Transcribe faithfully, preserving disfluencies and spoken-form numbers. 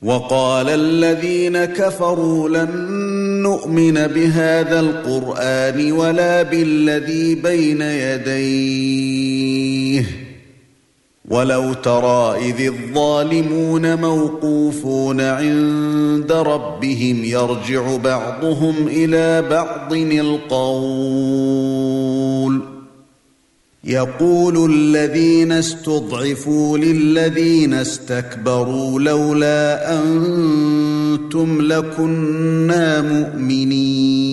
وقال الذين كفروا لن نؤمن بهذا القرآن ولا بالذي بين يديه ولو ترى إذ الظالمون موقوفون عند ربهم يرجع بعضهم إلى بعض القول يقول الذين استضعفوا للذين استكبروا لولا أنتم لكنا مؤمنين